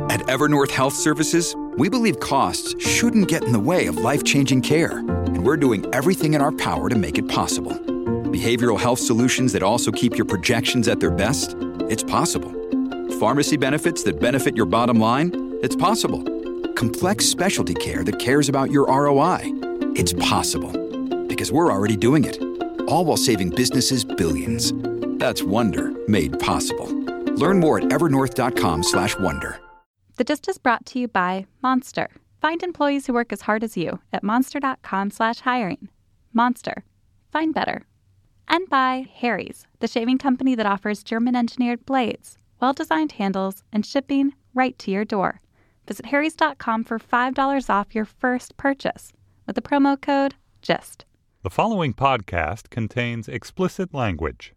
At Evernorth Health Services, we believe costs shouldn't get in the way of life-changing care, and we're doing everything in our power to make it possible. Behavioral health solutions that also keep your projections at their best? It's possible. Pharmacy benefits that benefit your bottom line? It's possible. Complex specialty care that cares about your ROI? It's possible. Because we're already doing it. All while saving businesses billions. That's Wonder made possible. Learn more at evernorth.com/wonder. The Gist is brought to you by Monster. Find employees who work as hard as you at monster.com/hiring. Monster. Find better. And by Harry's, the shaving company that offers German-engineered blades, well-designed handles, and shipping right to your door. Visit harrys.com for $5 off your first purchase with the promo code GIST. The following podcast contains explicit language.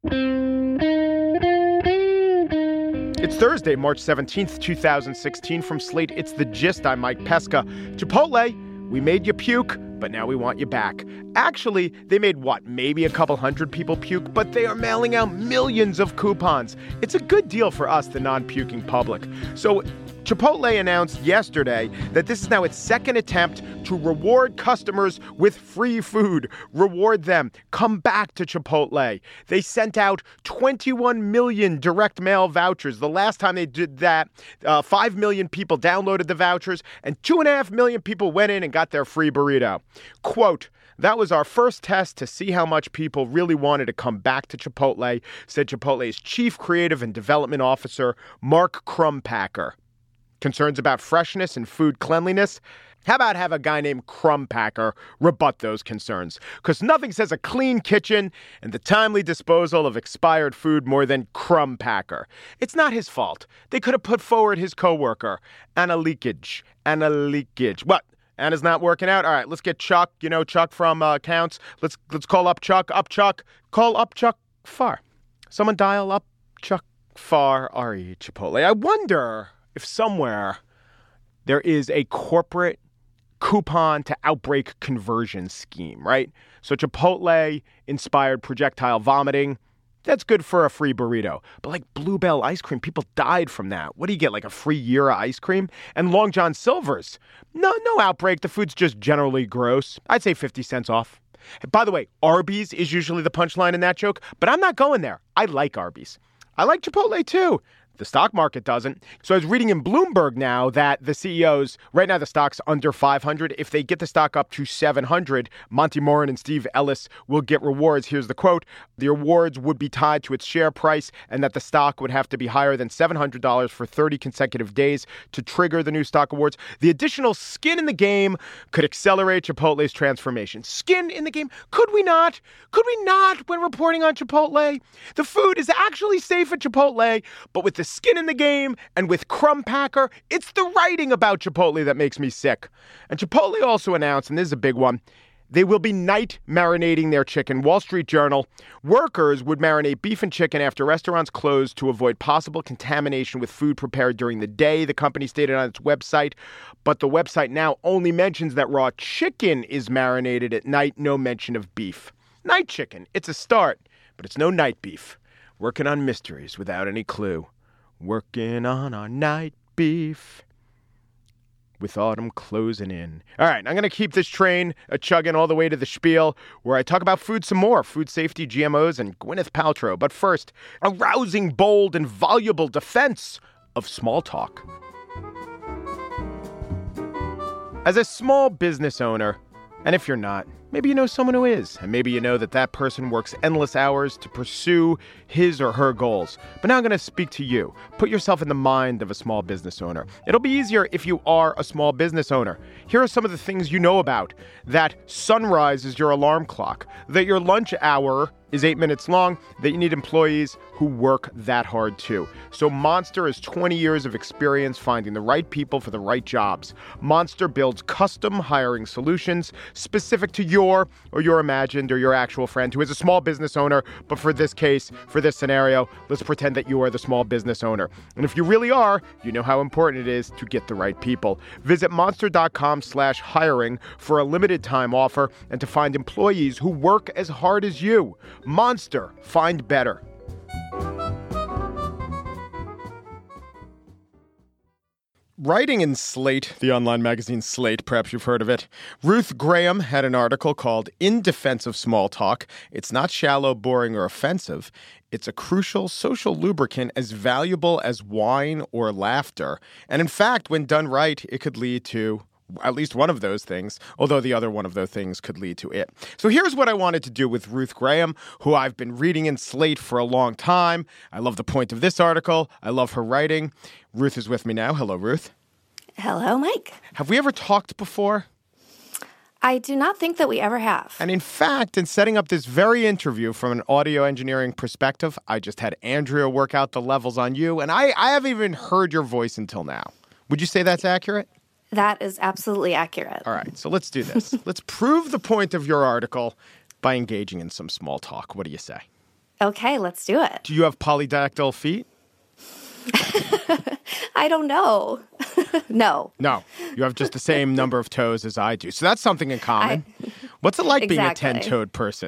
It's Thursday, March 17th, 2016. From Slate, it's The Gist. I'm Mike Pesca. Chipotle, we made you puke, but now we want you back. Actually, they made what? Maybe a couple hundred people puke, but they are mailing out millions of coupons. It's a good deal for us, the non-puking public. So Chipotle announced yesterday that this is now its second attempt to reward customers with free food. Reward them. Come back to Chipotle. They sent out 21 million direct mail vouchers. The last time they did that, 5 million people downloaded the vouchers and 2.5 million people went in and got their free burrito. Quote, "That was our first test to see how much people really wanted to come back to Chipotle," said Chipotle's Chief Creative and Development Officer, Mark Crumpacker. Concerns about freshness and food cleanliness? How about have a guy named Crumpacker rebut those concerns? Because nothing says a clean kitchen and the timely disposal of expired food more than Crumpacker. It's not his fault. They could have put forward his coworker, Anna Leakage. What? Anna's not working out? All right, let's get Chuck. You know Chuck from Counts. Let's call up Chuck. Call up Chuck Farr. Someone dial up Chuck Farr, R.E. Chipotle. I wonder if somewhere there is a corporate coupon to outbreak conversion scheme, right? So Chipotle inspired projectile vomiting. That's good for a free burrito. But like Bluebell ice cream, people died from that. What do you get, like a free year of ice cream? And Long John Silver's. No outbreak. The food's just generally gross. I'd say 50 cents off. By the way, Arby's is usually the punchline in that joke, but I'm not going there. I like Arby's. I like Chipotle too. The stock market doesn't. So I was reading in Bloomberg now that the CEOs, right now the stock's under 500. If they get the stock up to 700, Monty Morin and Steve Ellis will get rewards. Here's the quote. The awards would be tied to its share price and that the stock would have to be higher than $700 for 30 consecutive days to trigger the new stock awards. The additional skin in the game could accelerate Chipotle's transformation. Skin in the game? Could we not? Could we not when reporting on Chipotle? The food is actually safe at Chipotle, but with the skin in the game and with Crumpacker, it's the writing about Chipotle that makes me sick. And Chipotle also announced, and this is a big one, they will be night marinating their chicken. Wall Street Journal, workers would marinate beef and chicken after restaurants closed to avoid possible contamination with food prepared during the day, the company stated on its website. But the website now only mentions that raw chicken is marinated at night, no mention of beef. Night chicken, it's a start, but it's no night beef. Working on mysteries without any clue. Working on our night beef with autumn closing in. All right, I'm going to keep this train chugging all the way to the spiel where I talk about food some more, food safety, GMOs, and Gwyneth Paltrow. But first, a rousing, bold, and voluble defense of small talk. As a small business owner, and if you're not, maybe you know someone who is, and maybe you know that that person works endless hours to pursue his or her goals. But now I'm going to speak to you. Put yourself in the mind of a small business owner. It'll be easier if you are a small business owner. Here are some of the things you know about. That sunrise is your alarm clock. That your lunch hour is 8 minutes long, that you need employees who work that hard too. So Monster has 20 years of experience finding the right people for the right jobs. Monster builds custom hiring solutions specific to your imagined or your actual friend who is a small business owner. But for this case, for this scenario, let's pretend that you are the small business owner. And if you really are, you know how important it is to get the right people. Visit monster.com/hiring for a limited time offer and to find employees who work as hard as you. Monster, find better. Writing in Slate, the online magazine Slate, perhaps you've heard of it, Ruth Graham had an article called In Defense of Small Talk. It's not shallow, boring, or offensive. It's a crucial social lubricant as valuable as wine or laughter. And in fact, when done right, it could lead to at least one of those things, although the other one of those things could lead to it. So here's what I wanted to do with Ruth Graham, who I've been reading in Slate for a long time. I love the point of this article. I love her writing. Ruth is with me now. Hello, Ruth. Hello, Mike. Have we ever talked before? I do not think that we ever have. And in fact, in setting up this very interview from an audio engineering perspective, I just had Andrea work out the levels on you, and I haven't even heard your voice until now. Would you say that's accurate? That is absolutely accurate. All right, so let's do this. Let's prove the point of your article by engaging in some small talk. What do you say? Okay, let's do it. Do you have polydactyl feet? I don't know. No. No, you have just the same number of toes as I do. So that's something in common. What's it like being a 10-toed person?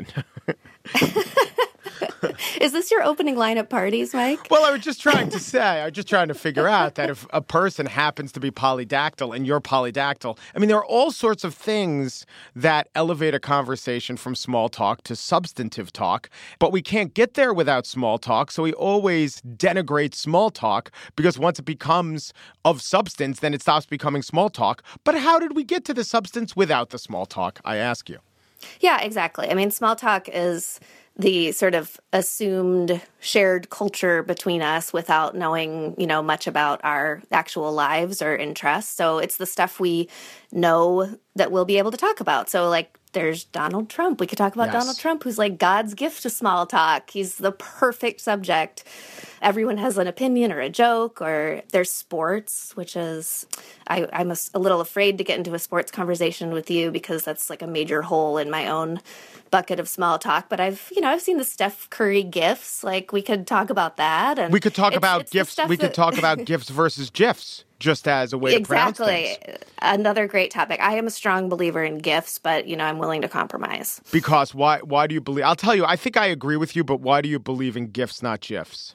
Is this your opening line at parties, Mike? Well, I was just trying to figure out that if a person happens to be polydactyl and you're polydactyl, I mean, there are all sorts of things that elevate a conversation from small talk to substantive talk, but we can't get there without small talk, so we always denigrate small talk because once it becomes of substance, then it stops becoming small talk. But how did we get to the substance without the small talk, I ask you? Yeah, exactly. I mean, small talk is the sort of assumed shared culture between us without knowing, much about our actual lives or interests. So it's the stuff we know that we'll be able to talk about. So like there's Donald Trump. We could talk about Donald Trump, who's like God's gift to small talk. He's the perfect subject. Everyone has an opinion or a joke, or there's sports, which is, I'm a little afraid to get into a sports conversation with you because that's like a major hole in my own bucket of small talk. But I've seen the Steph Curry gifs. Like we could talk about that. And we could talk about gifs. We could talk about gifs versus GIFs, just as a way to pronounce things. Exactly. Another great topic. I am a strong believer in gifs, but, I'm willing to compromise. Because why do you believe? I'll tell you, I think I agree with you, but why do you believe in gifs, not GIFs?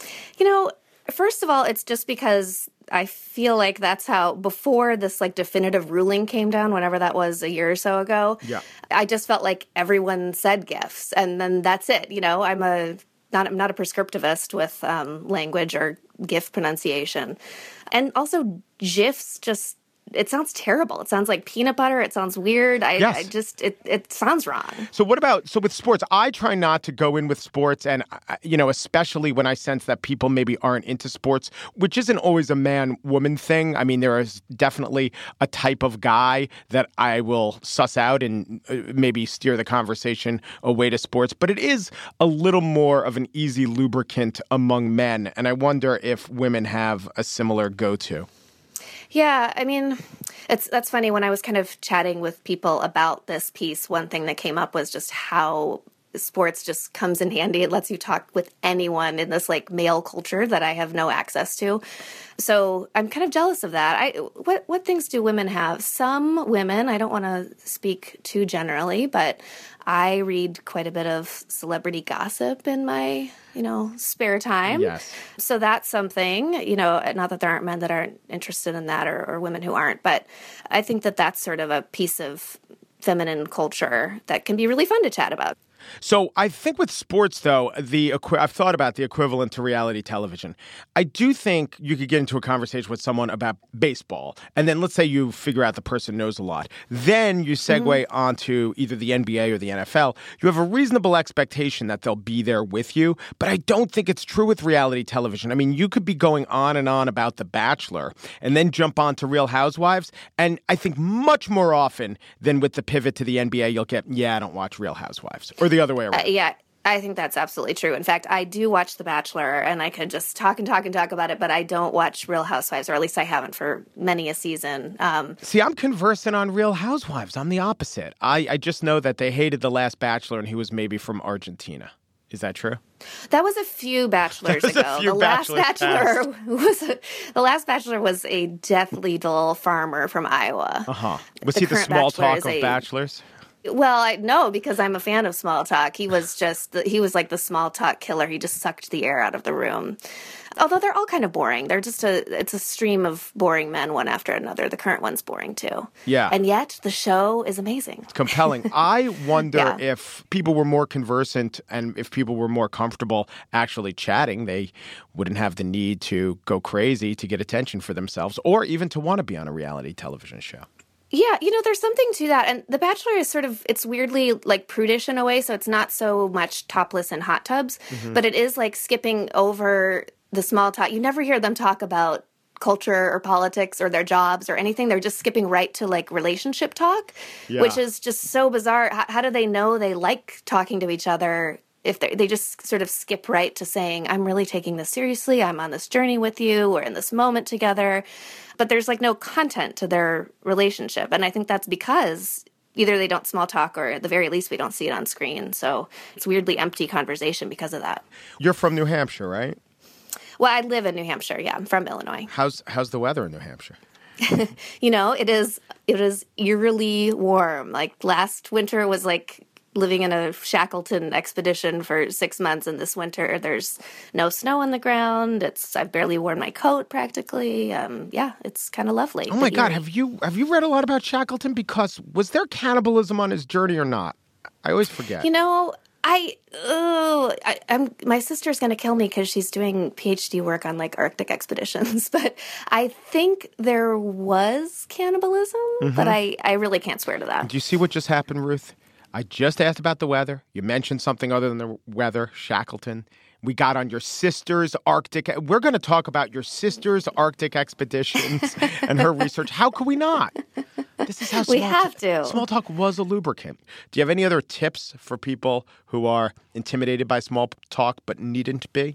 First of all, it's just because I feel like that's how, before this like definitive ruling came down, whenever that was a year or so ago, I just felt like everyone said GIFs, and then that's it. I'm not a prescriptivist with language or GIF pronunciation. And also GIFs just, it sounds terrible. It sounds like peanut butter. It sounds weird. It sounds wrong. So with sports, I try not to go in with sports, and, especially when I sense that people maybe aren't into sports, which isn't always a man-woman thing. I mean, there is definitely a type of guy that I will suss out and maybe steer the conversation away to sports, but it is a little more of an easy lubricant among men, and I wonder if women have a similar go-to. Yeah, I mean, that's funny. When I was kind of chatting with people about this piece, one thing that came up was just how sports just comes in handy. It lets you talk with anyone in this like male culture that I have no access to. So I'm kind of jealous of that. What things do women have? Some women, I don't want to speak too generally, but I read quite a bit of celebrity gossip in my, spare time. Yes. So that's something, not that there aren't men that aren't interested in that or women who aren't, but I think that that's sort of a piece of feminine culture that can be really fun to chat about. So I think with sports, though, I've thought about the equivalent to reality television. I do think you could get into a conversation with someone about baseball, and then let's say you figure out the person knows a lot. Then you segue onto either the NBA or the NFL. You have a reasonable expectation that they'll be there with you, but I don't think it's true with reality television. I mean, you could be going on and on about The Bachelor and then jump on to Real Housewives, and I think much more often than with the pivot to the NBA, you'll get, I don't watch Real Housewives. Or the other way around. Yeah, I think that's absolutely true. In fact, I do watch The Bachelor, and I could just talk about it, but I don't watch Real Housewives, or at least I haven't for many a season. See, I'm conversant on Real Housewives. I'm the opposite. I just know that they hated the last Bachelor, and he was maybe from Argentina. Is that true? That was a few Bachelors ago. The last Bachelor was a Death Lethal farmer from Iowa. Was he the small talk of bachelors? Well, no, because I'm a fan of small talk. He was like the small talk killer. He just sucked the air out of the room. Although they're all kind of boring. They're just it's a stream of boring men one after another. The current one's boring too. Yeah. And yet the show is amazing. It's compelling. I wonder if people were more conversant and if people were more comfortable actually chatting, they wouldn't have the need to go crazy to get attention for themselves or even to want to be on a reality television show. Yeah, there's something to that. And The Bachelor is it's weirdly like prudish in a way. So it's not so much topless and hot tubs, but it is like skipping over the small talk. You never hear them talk about culture or politics or their jobs or anything. They're just skipping right to like relationship talk, which is just so bizarre. How do they know they like talking to each other if they just sort of skip right to saying, I'm really taking this seriously. I'm on this journey with you. We're in this moment together. But there's like no content to their relationship. And I think that's because either they don't small talk or at the very least we don't see it on screen. So it's weirdly empty conversation because of that. You're from New Hampshire, right? Well, I live in New Hampshire. Yeah, I'm from Illinois. How's the weather in New Hampshire? It is eerily warm. Like last winter was like living in a Shackleton expedition for 6 months, and this winter there's no snow on the ground. I've barely worn my coat practically. It's kind of lovely. Oh my God, have you read a lot about Shackleton? Because was there cannibalism on his journey or not? I always forget. My sister's going to kill me because she's doing PhD work on like Arctic expeditions, but I think there was cannibalism, but I really can't swear to that. Do you see what just happened, Ruth? I just asked about the weather. You mentioned something other than the weather, Shackleton. We got on your sister's Arctic. We're going to talk about your sister's Arctic expeditions and her research. How could we not? This is how small talk was a lubricant. Do you have any other tips for people who are intimidated by small talk but needn't be?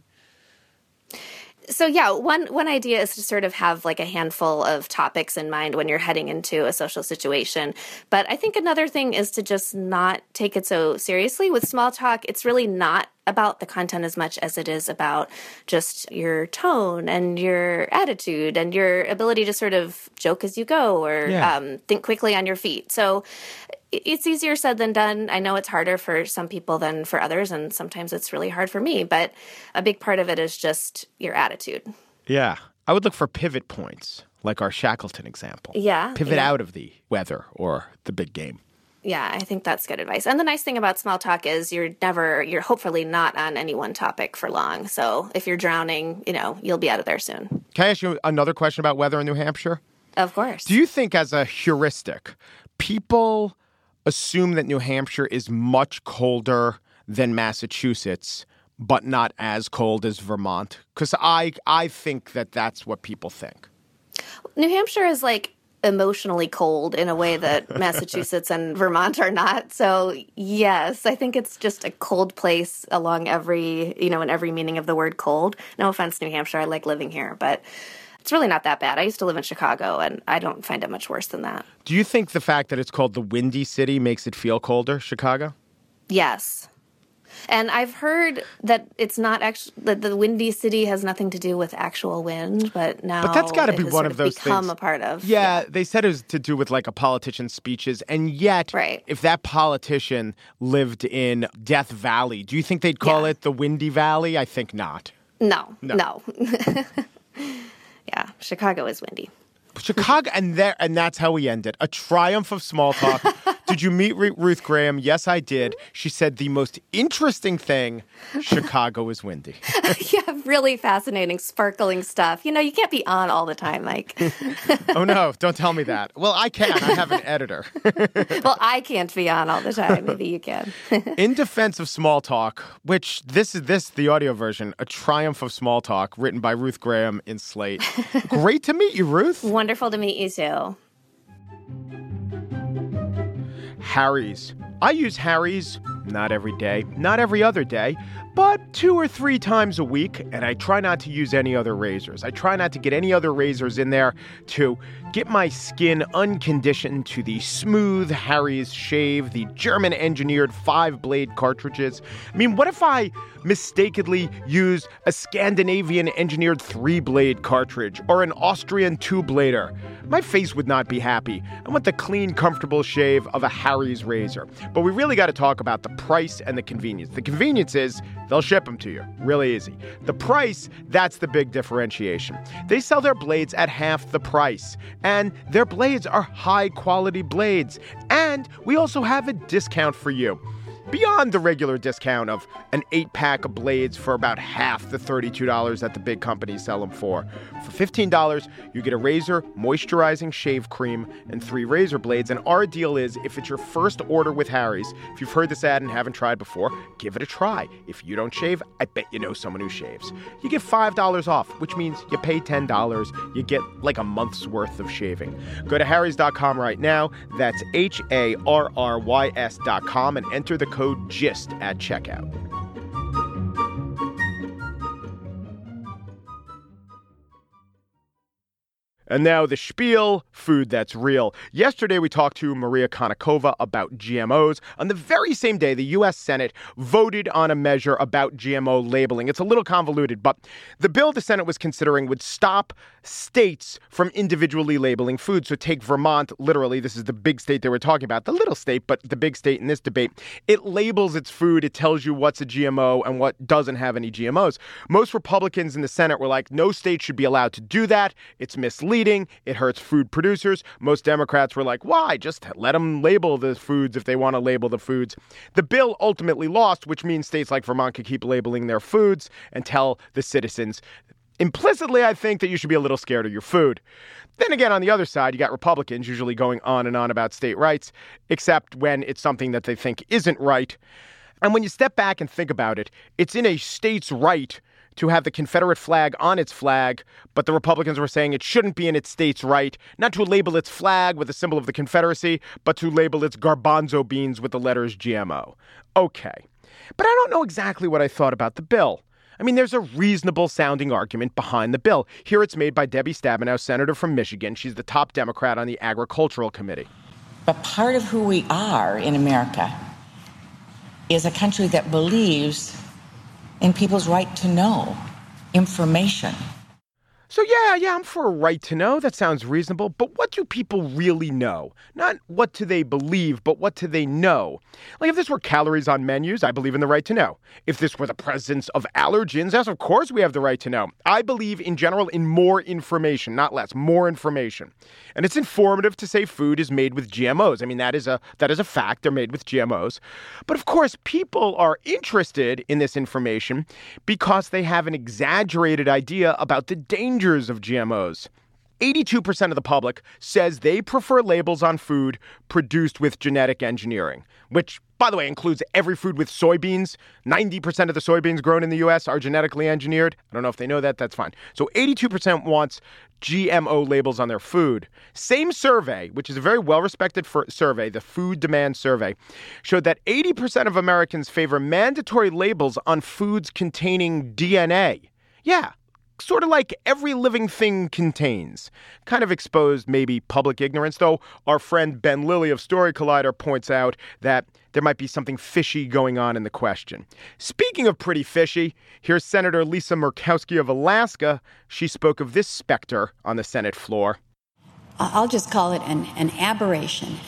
So yeah, one idea is to sort of have like a handful of topics in mind when you're heading into a social situation. But I think another thing is to just not take it so seriously. With small talk, it's really not about the content as much as it is about just your tone and your attitude and your ability to sort of joke as you go or think quickly on your feet. So it's easier said than done. I know it's harder for some people than for others, and sometimes it's really hard for me. But a big part of it is just your attitude. Yeah. I would look for pivot points, like our Shackleton example. Yeah. Pivot out of the weather or the big game. Yeah, I think that's good advice. And the nice thing about small talk is you're hopefully not on any one topic for long. So if you're drowning, you'll be out of there soon. Can I ask you another question about weather in New Hampshire? Of course. Do you think as a heuristic, people assume that New Hampshire is much colder than Massachusetts, but not as cold as Vermont? Because I think that that's what people think. New Hampshire is like emotionally cold in a way that Massachusetts and Vermont are not. So yes, I think it's just a cold place along every, in every meaning of the word cold. No offense, New Hampshire. I like living here, but it's really not that bad. I used to live in Chicago, and I don't find it much worse than that. Do you think the fact that it's called the Windy City makes it feel colder, Chicago? Yes. And I've heard that it's not actually that the Windy City has nothing to do with actual wind, but that's got to be one of those become things. A part of. Yeah, they said it was to do with like a politician's speeches, and yet, if that politician lived in Death Valley, do you think they'd call it the Windy Valley? I think not. No. Yeah, Chicago is windy. Chicago, and that's how we end it. A triumph of small talk. Did you meet Ruth Graham? Yes, I did. She said the most interesting thing, Chicago is windy. Yeah, really fascinating, sparkling stuff. You can't be on all the time, Mike. Oh, no, don't tell me that. Well, I can. I have an editor. Well, I can't be on all the time. Maybe you can. In defense of small talk, which this is the audio version, A Triumph of Small Talk, written by Ruth Graham in Slate. Great to meet you, Ruth. Wonderful to meet you, too. Harry's. I use Harry's not every day, not every other day, but 2 or 3 times a week, and I try not to use any other razors. I try not to get any other razors in there to get my skin unconditioned to the smooth Harry's shave, the German-engineered 5-blade cartridges. I mean, what if I mistakenly use a Scandinavian-engineered 3-blade cartridge or an Austrian 2-blader? My face would not be happy. I want the clean, comfortable shave of a Harry's razor. But we really got to talk about the price and the convenience. The convenience is they'll ship them to you. Really easy. The price, that's the big differentiation. They sell their blades at half the price, and their blades are high-quality blades. And we also have a discount for you. Beyond the regular discount of an 8-pack of blades for about half the $32 that the big companies sell them for. For $15, you get a razor, moisturizing shave cream, and 3 razor blades. And our deal is, if it's your first order with Harry's, if you've heard this ad and haven't tried before, give it a try. If you don't shave, I bet you know someone who shaves. You get $5 off, which means you pay $10. You get like a month's worth of shaving. Go to harrys.com right now. That's HARRYS.com and enter the code GIST at checkout. And now the spiel, food that's real. Yesterday, we talked to Maria Konnikova about GMOs. On the very same day, the U.S. Senate voted on a measure about GMO labeling. It's a little convoluted, but the bill the Senate was considering would stop states from individually labeling food. So take Vermont, literally, this is the big state they were talking about, the little state, but the big state in this debate. It labels its food. It tells you what's a GMO and what doesn't have any GMOs. Most Republicans in the Senate were like, no state should be allowed to do that. It's misleading. It hurts food producers. Most Democrats were like, why? Just let them label the foods if they want to label the foods. The bill ultimately lost, which means states like Vermont could keep labeling their foods and tell the citizens implicitly, I think, that you should be a little scared of your food. Then again, on the other side, you got Republicans usually going on and on about state rights, except when it's something that they think isn't right. And when you step back and think about it, it's in a state's right to have the Confederate flag on its flag, but the Republicans were saying it shouldn't be in its state's right, not to label its flag with a symbol of the Confederacy, but to label its garbanzo beans with the letters GMO. Okay. But I don't know exactly what I thought about the bill. I mean, there's a reasonable sounding argument behind the bill. Here it's made by Debbie Stabenow, senator from Michigan. She's the top Democrat on the Agricultural Committee. But part of who we are in America is a country that believes in people's right to know information. So yeah, I'm for a right to know. That sounds reasonable. But what do people really know? Not what do they believe, but what do they know? Like if this were calories on menus, I believe in the right to know. If this were the presence of allergens, yes, of course we have the right to know. I believe in general in more information, not less, more information. And it's informative to say food is made with GMOs. I mean, that is a fact. They're made with GMOs. But of course, people are interested in this information because they have an exaggerated idea about the dangers of GMOs. 82% of the public says they prefer labels on food produced with genetic engineering, which, by the way, includes every food with soybeans. 90% of the soybeans grown in the U.S. are genetically engineered. I don't know if they know that. That's fine. So 82% wants GMO labels on their food. Same survey, which is a very well-respected survey, the Food Demand Survey, showed that 80% of Americans favor mandatory labels on foods containing DNA. Yeah. Sort of like every living thing contains. Kind of exposed maybe public ignorance, though our friend Ben Lilly of Story Collider points out that there might be something fishy going on in the question. Speaking of pretty fishy, here's Senator Lisa Murkowski of Alaska. She spoke of this specter on the Senate floor. I'll just call it an aberration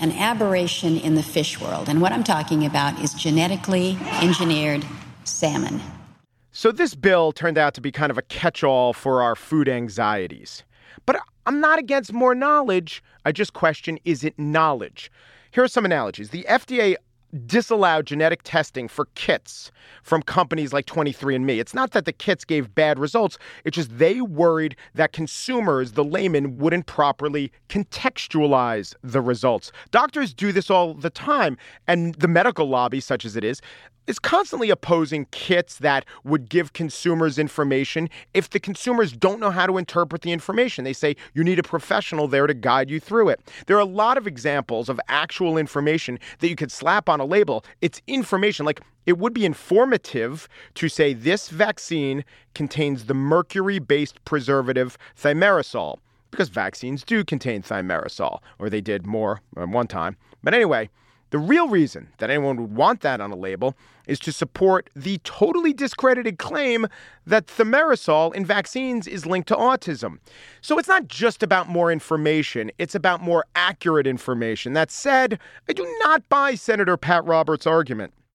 in the fish world. And what I'm talking about is genetically engineered salmon. So this bill turned out to be kind of a catch-all for our food anxieties. But I'm not against more knowledge. I just question, is it knowledge? Here are some analogies. The FDA disallowed genetic testing for kits from companies like 23andMe. It's not that the kits gave bad results. It's just they worried that consumers, the layman, wouldn't properly contextualize the results. Doctors do this all the time, and the medical lobby, such as it is constantly opposing kits that would give consumers information if the consumers don't know how to interpret the information. They say you need a professional there to guide you through it. There are a lot of examples of actual information that you could slap on a label. It's information. Like it would be informative to say this vaccine contains the mercury-based preservative thimerosal, because vaccines do contain thimerosal, or they did more at one time. But anyway, the real reason that anyone would want that on a label is to support the totally discredited claim that thimerosal in vaccines is linked to autism. So it's not just about more information. It's about more accurate information. That said, I do not buy Senator Pat Roberts' argument.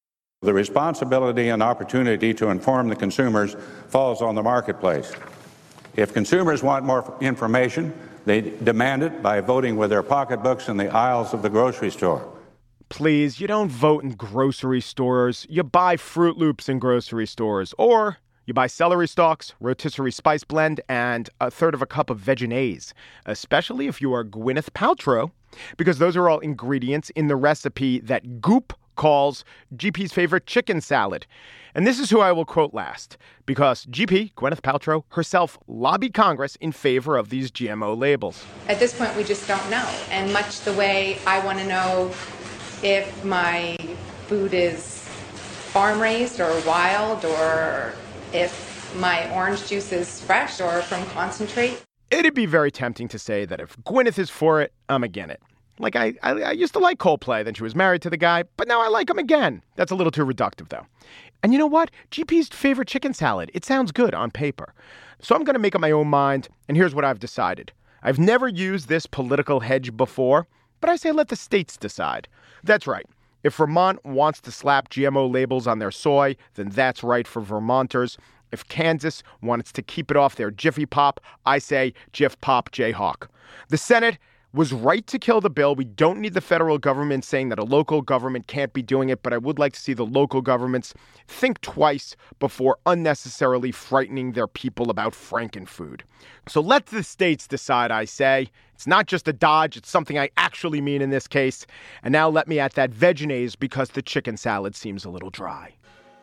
The responsibility and opportunity to inform the consumers falls on the marketplace. If consumers want more information, they demand it by voting with their pocketbooks in the aisles of the grocery store. Please, you don't vote in grocery stores. You buy Fruit Loops in grocery stores. Or you buy celery stalks, rotisserie spice blend, and a third of a cup of Vegenaise, especially if you are Gwyneth Paltrow, because those are all ingredients in the recipe that Goop calls GP's favorite chicken salad. And this is who I will quote last, because GP, Gwyneth Paltrow, herself lobbied Congress in favor of these GMO labels. At this point, we just don't know. And much the way I want to know if my food is farm-raised or wild, or if my orange juice is fresh or from concentrate. It'd be very tempting to say that if Gwyneth is for it, I'm against it. Like, I used to like Coldplay, then she was married to the guy, but now I like him again. That's a little too reductive, though. And you know what? GP's favorite chicken salad. It sounds good on paper. So I'm going to make up my own mind, and here's what I've decided. I've never used this political hedge before, but I say let the states decide. That's right. If Vermont wants to slap GMO labels on their soy, then that's right for Vermonters. If Kansas wants to keep it off their Jiffy Pop, I say Jif Pop Jayhawk. The Senate was right to kill the bill. We don't need the federal government saying that a local government can't be doing it, but I would like to see the local governments think twice before unnecessarily frightening their people about frankenfood. So let the states decide, I say. It's not just a dodge, it's something I actually mean in this case. And now let me at that Vegenaise because the chicken salad seems a little dry.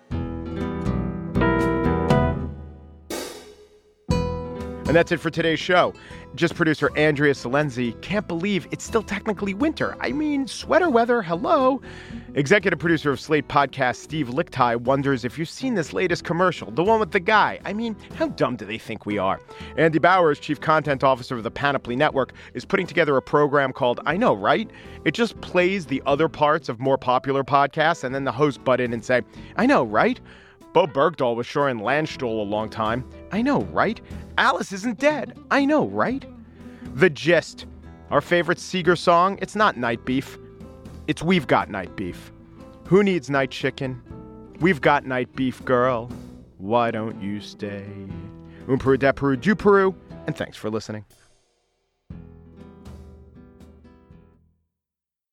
And that's it for today's show. Just producer Andrea Salenzi can't believe it's still technically winter. I mean, sweater weather, hello. Executive producer of Slate Podcast, Steve Lickteig, wonders if you've seen this latest commercial, the one with the guy. I mean, how dumb do they think we are? Andy Bowers, Chief Content Officer of the Panoply Network, is putting together a program called I Know, Right? It just plays the other parts of more popular podcasts, and then the hosts butt in and say, I know, right? Bo Bergdahl was sure in Landstuhl a long time. I know, right? Alice isn't dead. I know, right? The Gist. Our favorite Seeger song, it's not Night Beef. It's We've Got Night Beef. Who needs night chicken? We've got night beef, girl. Why don't you stay? Un Peru de Peru du Peru. And thanks for listening.